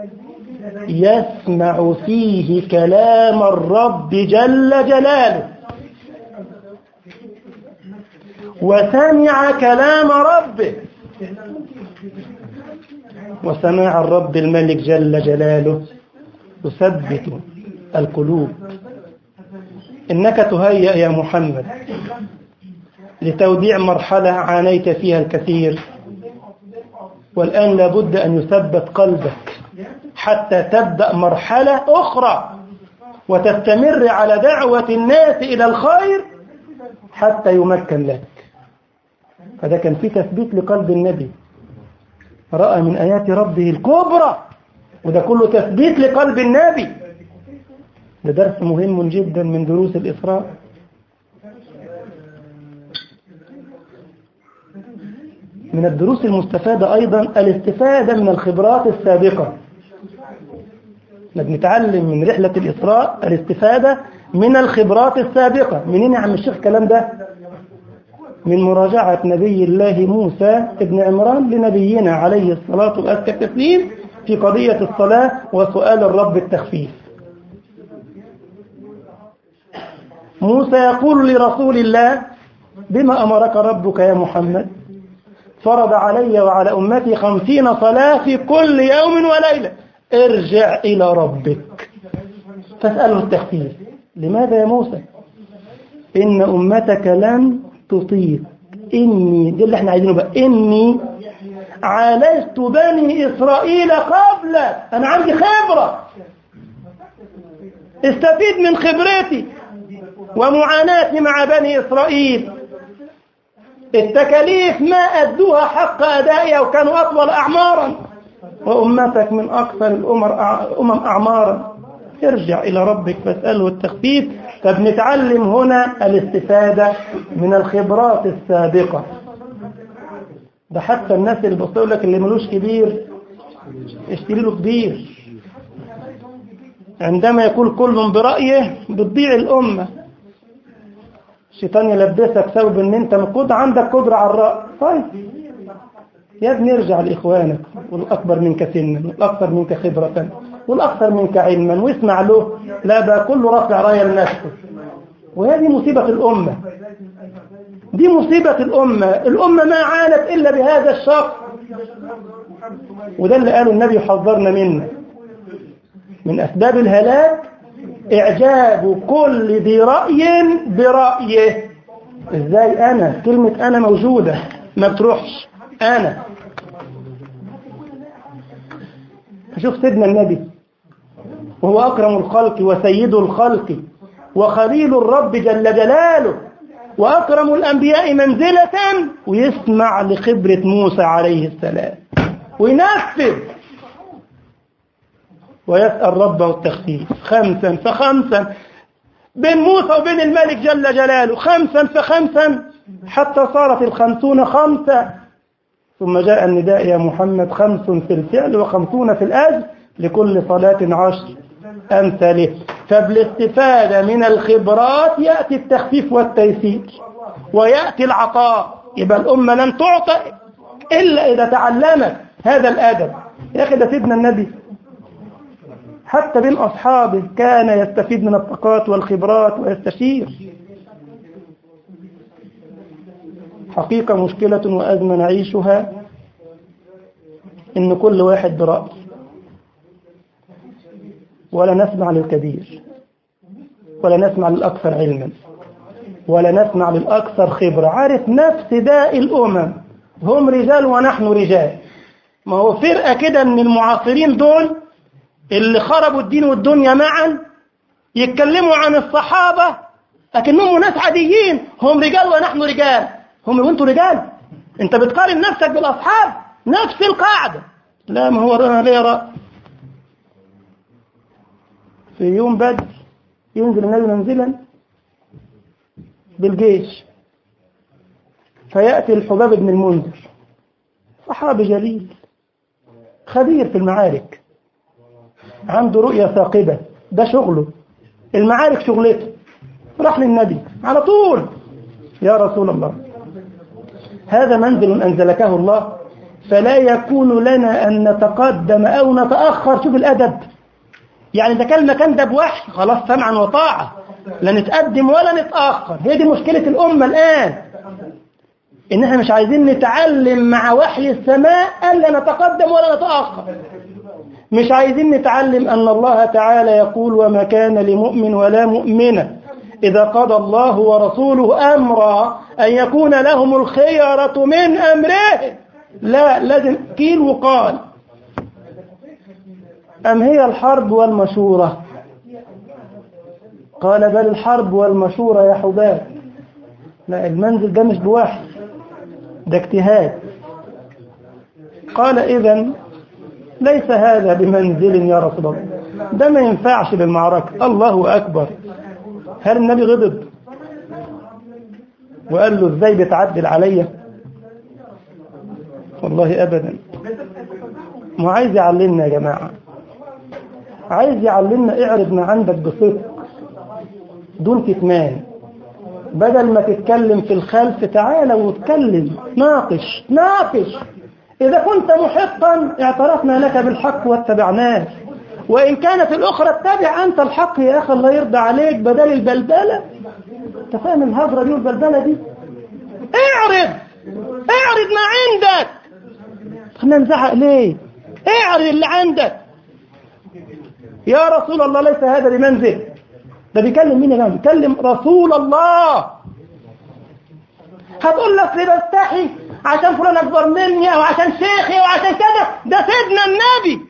يسمع فيه كلام الرب جل جلاله، وسمع كلام ربه. وسماع الرب الملك جل جلاله يثبت القلوب. إنك تهيأ يا محمد لتوديع مرحلة عانيت فيها الكثير، والآن لابد أن يثبت قلبك حتى تبدأ مرحلة أخرى وتستمر على دعوة الناس إلى الخير حتى يمكن لك. فده كان في تثبيت لقلب النبي، رأى من آيات ربه الكبرى، وده كله تثبيت لقلب النبي. ده درس مهم جدا من دروس الإسراء. من الدروس المستفادة أيضا الاستفادة من الخبرات السابقة. نتعلم من رحلة الإسراء الاستفادة من الخبرات السابقة. منين يا عم الشيخ الكلام ده؟ من مراجعة نبي الله موسى ابن عمران لنبينا عليه الصلاة والتسليم في قضية الصلاة وسؤال الرب التخفيف. موسى يقول لرسول الله: بما أمرك ربك يا محمد؟ فرض علي وعلى أمتي 50 صلاة في كل يوم وليلة. ارجع إلى ربك فاسأله التخفيف. لماذا يا موسى؟ إن أمتك لن تطيق. إني دي اللي احنا عايزينه بقى، إني عالجت بني إسرائيل قبل. أنا عندي خبرة، استفيد من خبرتي ومعاناتي مع بني إسرائيل. التكاليف ما أدوها حق أدائها وكانوا أطول أعمارا، وأمتك من أكثر الأمم أعمارا. ارجع إلى ربك فاسأله التخفيف. فبنتعلم هنا الاستفادة من الخبرات السابقة. ده حتى الناس اللي بيقول لك اللي ملوش كبير اشتري له كبير. عندما يقول كل برأيه بتضيع الأمة. الشيطان يلبسك ثوب ان انت عندك قدرة على الرأي. طيب يا ابني ارجع لإخوانك والأكبر منك سنا والأكثر منك خبرة والأكثر منك علما واسمع له. لا بقى كله رافع راية لنفسه. وهذه مصيبة الأمة، دي مصيبة الأمة. الأمة ما عانت إلا بهذا الشخص، وده اللي قاله النبي حذرنا منه. من أسباب الهلاك إعجاب كل ذي رأي برأيه. إزاي أنا؟ كلمة أنا موجودة ما بتروحش. أنا شوف سيدنا النبي وهو أكرم الخلق وسيد الخلق وخليل الرب جل جلاله وأكرم الأنبياء منزلة، ويسمع لخبرة موسى عليه السلام وينفذ ويسأل ربه التخفيف. 5 فخمسا بين موسى وبين الملك جل جلاله، 5 فخمسا حتى صارت 50 5. ثم جاء النداء يا محمد: 5 في الفعل و50 في الأجر، لكل صلاة 10 أمثاله. فبالاستفادة من الخبرات يأتي التخفيف والتيسير ويأتي العطاء. يبقى الأمة لن تعطى إلا إذا تعلمت هذا الأدب. يا أخي ده سيدنا النبي حتى بين أصحابه كان يستفيد من الطاقات والخبرات ويستشير. حقيقة مشكلة وأزمة نعيشها إن كل واحد برأي، ولا نسمع للكبير ولا نسمع للأكثر علما ولا نسمع للأكثر خبرة. عارف نفس داء الأمم، هم رجال ونحن رجال. ما هو فرقة كده من المعاصرين دول اللي خربوا الدين والدنيا معا، يتكلموا عن الصحابة لكنهم ناس عاديين. هم رجال ونحن رجال. هم وانتوا رجال؟ انت بتقارن نفسك بالأصحاب؟ نفس القاعدة. لا، ما هو أنا ليه رأي. في يوم بدر ينزل النبي منزلا بالجيش، فيأتي الحباب بن المنذر صحابي جليل خبير في المعارك، عنده رؤية ثاقبة، ده شغله، المعارك شغلته. راح للنبي على طول: يا رسول الله، هذا منزل أنزلكه الله، فلا يكون لنا أن نتقدم أو نتأخر. شوف الأدب، يعني ده كان المكان ده بوحي، خلاص سمعا وطاعة، لا نتقدم ولا نتأخر. هي دي مشكلة الأمة الآن، إن احنا مش عايزين نتعلم مع وحي السماء ألا نتقدم ولا نتأخر. مش عايزين نتعلم أن الله تعالى يقول: وما كان لمؤمن ولا مؤمنة إذا قضى الله ورسوله أمرا أن يكون لهم الخيرة من أمره. لا، لازم قيل وقال. أم هي الحرب والمشورة؟ قال: بل الحرب والمشورة يا حباب. لا، المنزل ده مش بواحد، ده اجتهاد. قال: إذن ليس هذا بمنزل يا رسول الله، ده ما ينفعش للمعركة. الله أكبر. هل النبي غضب وقال له: ازاي بتعدل عليا؟ والله أبدا. ما عايز يعلمنا يا جماعة، عايز يعلمنا اعرض ما عندك بصدق دون كتمان. بدل ما تتكلم في الخلف، تعالى واتكلم، ناقش. إذا كنت محقا اعترفنا لك بالحق واتبعناه، وإن كانت الأخرى اتبع أنت الحق يا أخي، الله يرضى عليك، بدل البلبلة. أنت فاهم الهجرة دي والبلبلة دي؟ اعرض ما عندك. خلينا نزعق ليه؟ اعرض اللي عندك. يا رسول الله ليس هذا بمنزل. ده بيكلم مين يا جماعة؟ بيكلم رسول الله. هتقول لك ليه بستحي عشان فلان أكبر مني أو عشان شيخي أو عشان كذا؟ ده سيدنا النبي،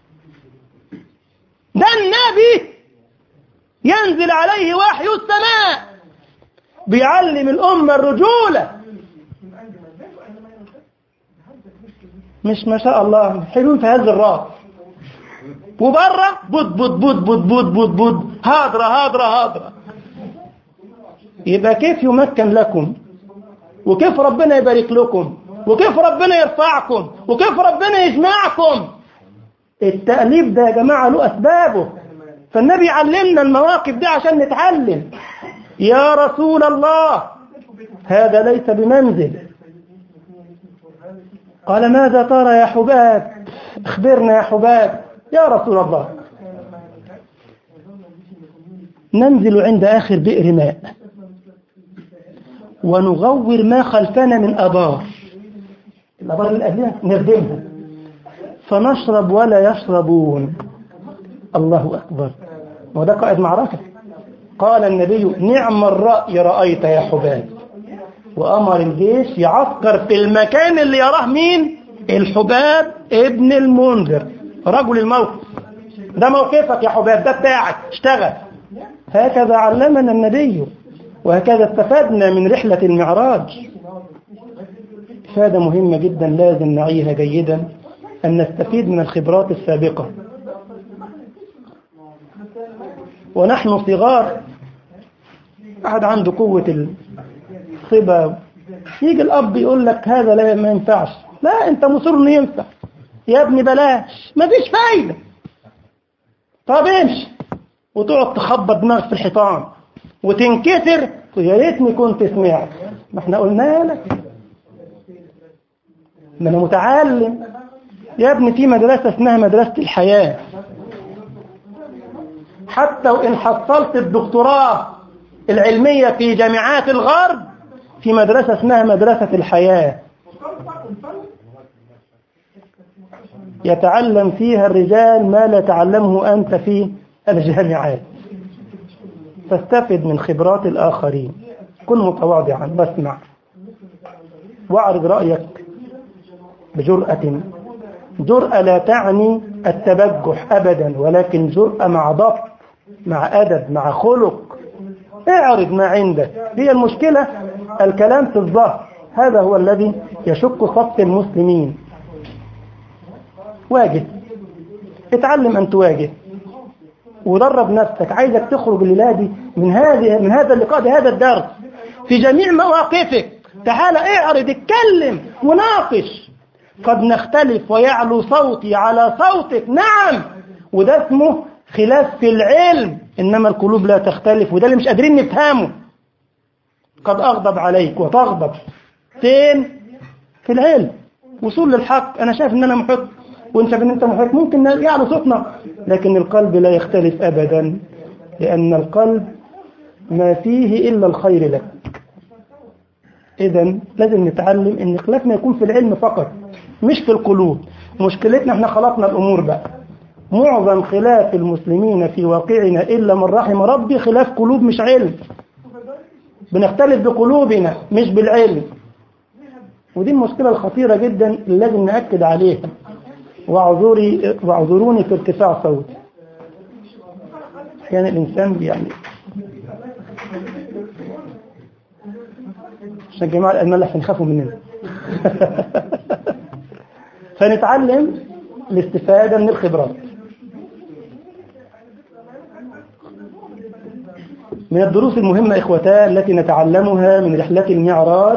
ده النبي ينزل عليه وحي السماء، بيعلم الأمة الرجولة. مش ما شاء الله حلوين في هذا الراس، وبره بود هادرة. يبقى كيف يمكن لكم، وكيف ربنا يبارك لكم، وكيف ربنا يرفعكم، وكيف ربنا يجمعكم؟ التأليف ده يا جماعة له أسبابه، فالنبي علمنا المواقف دي عشان نتعلم. يا رسول الله هذا ليس بمنزل. قال: ماذا ترى يا حباب؟ اخبرنا يا حباب. يا رسول الله ننزل عند آخر بئر ماء، ونغور ما خلفنا من أبار، الأبار اللي قبلنا نردمها، فنشرب ولا يشربون. الله أكبر. وده قائد معركة. قال النبي: نعم الرأي رأيت يا حباب. وأمر الجيش يعسكر في المكان اللي يراه مين؟ الحباب ابن المنذر، رجل الموقف. ده موقفك يا حباب، ده بتاعك، اشتغل. هكذا علمنا النبي، وهكذا استفدنا من رحلة المعراج. إفادة مهمة جدا لازم نعيها جيدا، أن نستفيد من الخبرات السابقة. ونحن صغار، أحد عنده قوة الصبا، يجي الأب يقول لك هذا لا ما ينفعش، لا أنت مصر إنه ينفع يا ابني، بلاش، ما فيش فايدة. طب امشي، وتقعد تخبط دماغك في الحيطان وتنكسر، ويا ريتني كنت سمعت، ما احنا قلنا لك، ما انا متعلم يا ابني. في مدرسة اسمها مدرسة الحياة، حتى وإن حصلت الدكتوراه العلمية في جامعات الغرب، في مدرسة اسمها مدرسة الحياة، يتعلم فيها الرجال ما لا تعلمه أنت في الجامعات. فاستفد من خبرات الآخرين، كن متواضعا واسمع، واعرض رأيك بجرأة. جرأة لا تعني التبجح أبدا، ولكن جرأة مع ضبط، مع أدب، مع خلق. اعرض ما عندك. هي المشكلة الكلام في الظهر، هذا هو الذي يشق صف المسلمين. واجه، اتعلم أن تواجه، ودرب نفسك. عايزك تخرج الليلة دي من هذا اللقاء بهذا الدرس في جميع مواقفك. تعال اعرض، اتكلم وناقش. قد نختلف ويعلو صوتي على صوتك، نعم، وده اسمه خلاف في العلم، إنما القلوب لا تختلف، وده اللي مش قادرين نفهمه. قد أغضب عليك وتغضب فين؟ في العلم، وصول للحق. أنا شايف إن أنا محق وأنت شايف إن أنت محق، ممكن يعلو صوتنا، لكن القلب لا يختلف أبدا، لأن القلب ما فيه إلا الخير لك. إذن لازم نتعلم إن خلافنا يكون في العلم فقط مش في القلوب. مشكلتنا إحنا خلطنا الأمور بقى. معظم خلاف المسلمين في واقعنا إلا من رحم ربي خلاف قلوب مش علم. بنختلف بقلوبنا مش بالعلم، ودي المشكلة الخطيرة جدا اللي لازم نأكد عليها. واعذروني في ارتفاع صوتي، أحيانا الإنسان يعني عشان جماعة الملح يخافوا مننا. فنتعلم الاستفادة من الخبرات. من الدروس المهمة إخوتان التي نتعلمها من رحلة المعراج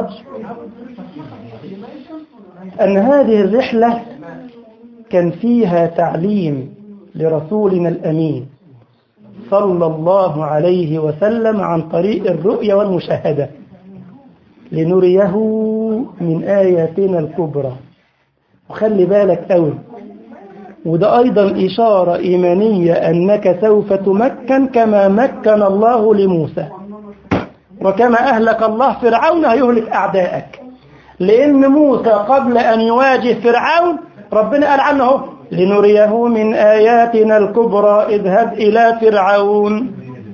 أن هذه الرحلة كان فيها تعليم لرسولنا الأمين صلى الله عليه وسلم عن طريق الرؤية والمشاهدة لنريه من آياتنا الكبرى. وخلي بالك أوي، وده أيضا إشارة إيمانية أنك سوف تمكن كما مكن الله لموسى، وكما أهلك الله فرعون هيهلك أعدائك. لأن موسى قبل أن يواجه فرعون ربنا قال عنه لنريه من آياتنا الكبرى اذهب إلى فرعون.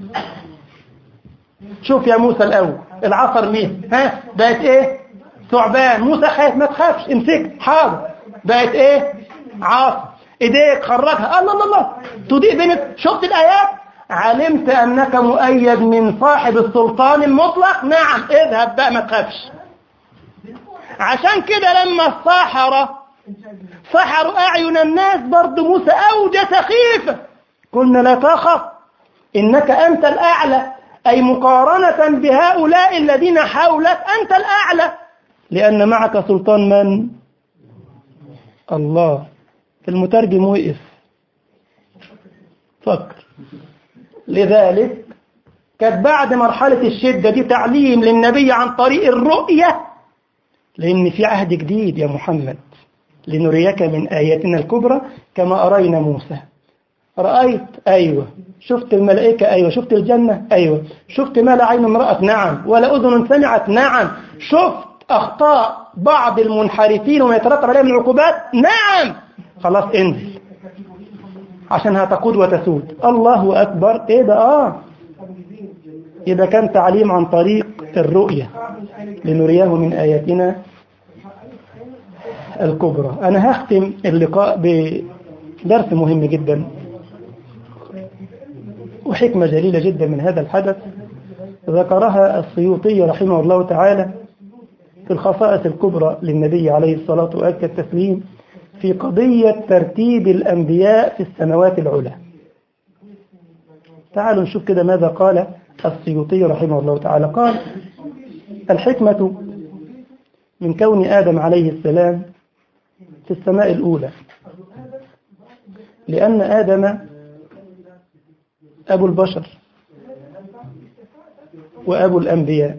شوف يا موسى الأول العصر مين؟ بقت إيه؟ ثعبان. موسى خايف، ما تخافش، امسك، حاضر. بقت إيه؟ عاصر. إيديك خرجها، الله الله الله، تضيء بينك. شفت الآيات؟ علمت أنك مؤيد من صاحب السلطان المطلق، نعم، اذهب بقى ما تخافش. عشان كده لما السحرة سحروا أعين الناس برضو موسى أوجس خيفة. قلنا لا تخف إنك أنت الأعلى، أي مقارنة بهؤلاء الذين حولك أنت الأعلى، لأن معك سلطان من؟ الله. المترجم وقف فكر. لذلك كانت بعد مرحلة الشدة دي تعليم للنبي عن طريق الرؤية، لأن في عهد جديد يا محمد، لنريك من آياتنا الكبرى كما أرينا موسى. رأيت؟ أيوة. شفت الملائكة؟ أيوة. شفت الجنة؟ أيوة. شفت ما لا عين رأت؟ نعم. ولا أذن سمعت؟ نعم. شفت أخطاء بعض المنحرفين وما يترتب عليها من العقوبات؟ نعم. خلاص انزل عشان هتقود وتسود. الله أكبر. إيه ده؟ إذا كان تعليم عن طريق الرؤية لنريه من آياتنا الكبرى. أنا هختم اللقاء بدرس مهم جدا وحكمة جليلة جدا من هذا الحدث ذكرها السيوطي رحمه الله تعالى في الخصائص الكبرى للنبي عليه الصلاة وأزكى التسليم في قضية ترتيب الأنبياء في السماوات العلى. تعالوا نشوف كده ماذا قال السيوطي رحمه الله تعالى. قال: الحكمة من كون آدم عليه السلام في السماء الأولى لأن آدم أبو البشر وأبو الأنبياء،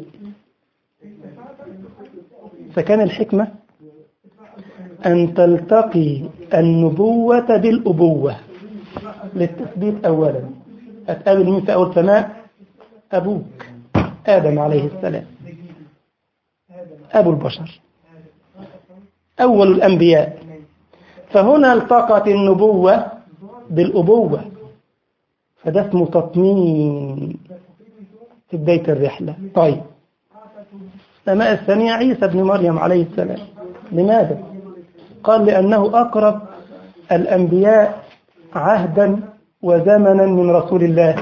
فكان الحكمة أن تلتقي النبوة بالأبوة للتثبيت. أولا أتقابل مين في أول سماء؟ أبوك آدم عليه السلام، أبو البشر، أول الأنبياء. فهنا التقت النبوة بالأبوة، فده اسمه تطمين في بداية الرحلة. طيب، السماء الثانية عيسى بن مريم عليه السلام. لماذا؟ قال: لأنه أقرب الأنبياء عهدا وزمنا من رسول الله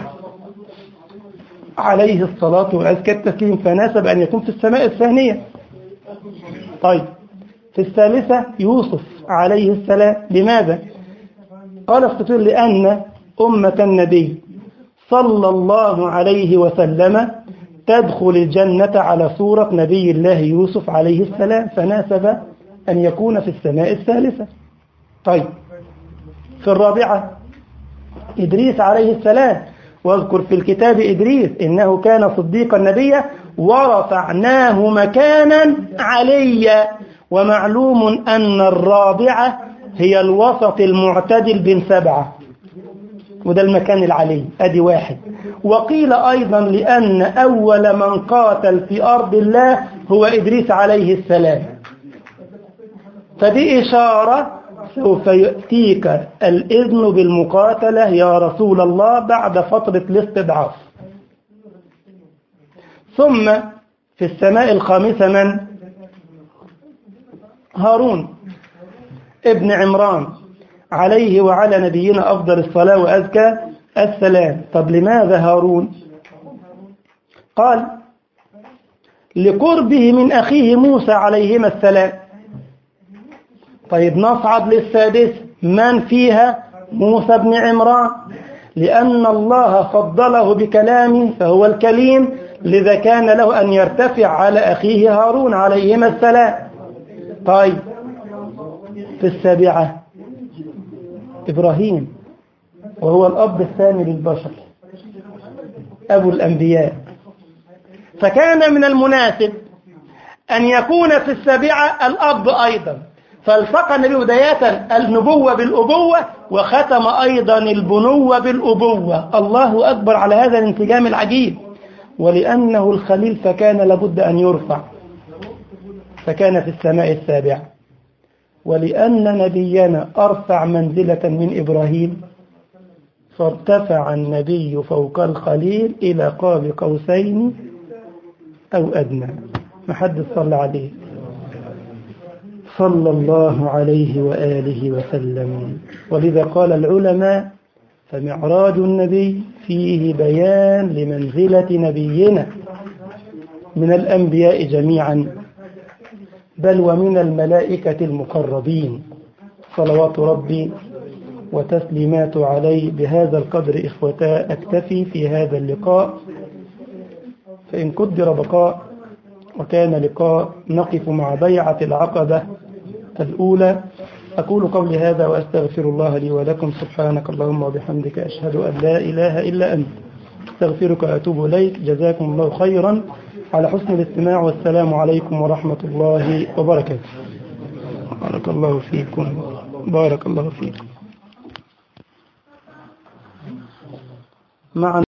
عليه الصلاة وأزكى التسليم، فناسب أن يكون في السماء الثانية. طيب، في الثالثة يوسف عليه السلام. لماذا؟ قال السطير: لأن أمة النبي صلى الله عليه وسلم تدخل الجنة على صورة نبي الله يوسف عليه السلام، فناسب أن يكون في السماء الثالثة. طيب في الرابعة إدريس عليه السلام، واذكر في الكتاب إدريس إنه كان صديقا نبيا ورفعناه مكانا عليا. ومعلوم أن الرابعة هي الوسط المعتدل بين 7، وده المكان العلي، أدي واحد. وقيل أيضا لأن أول من قاتل في أرض الله هو إدريس عليه السلام، فدي إشارة سوف يأتيك الإذن بالمقاتلة يا رسول الله بعد فترة الاستضعاف. ثم في السماء الخامسة من؟ هارون ابن عمران عليه وعلى نبينا أفضل الصلاة وأزكى السلام. طب لماذا هارون؟ قال لقربه من أخيه موسى عليهما السلام. طيب نصعد للسادس، من فيها؟ موسى بن عمران، لأن الله فضله بكلامه فهو الكليم، لذا كان له أن يرتفع على أخيه هارون عليهما السلام. طيب في السابعة إبراهيم، وهو الأب الثاني للبشر، أبو الأنبياء، فكان من المناسب أن يكون في السابعة الأب أيضا، فالتقى النبي بداية النبوة بالأبوة وختم أيضا البنوة بالأبوة. الله أكبر على هذا الانسجام العجيب. ولأنه الخليل فكان لابد أن يرفع، فكان في السماء السابعة. ولأن نبينا أرفع منزلة من إبراهيم فارتفع النبي فوق الخليل إلى قاب قوسين أو أدنى. محدث صلى عليه صلى الله عليه وآله وسلم. ولذا قال العلماء فمعراج النبي فيه بيان لمنزلة نبينا من الأنبياء جميعا، بل ومن الملائكة المقربين صلوات ربي وتسليمات عليه. بهذا القدر إخوتا أكتفي في هذا اللقاء، فإن قدر بقاء وكان لقاء نقف مع بيعة العقبة الأولى. أقول قولي هذا وأستغفر الله لي ولكم. سبحانك اللهم وبحمدك، أشهد أن لا إله إلا أنت، أستغفرك وأتوب إليك. جزاكم الله خيرا على حسن الاستماع، والسلام عليكم ورحمة الله وبركاته. بارك الله فيكم، بارك الله فيكم.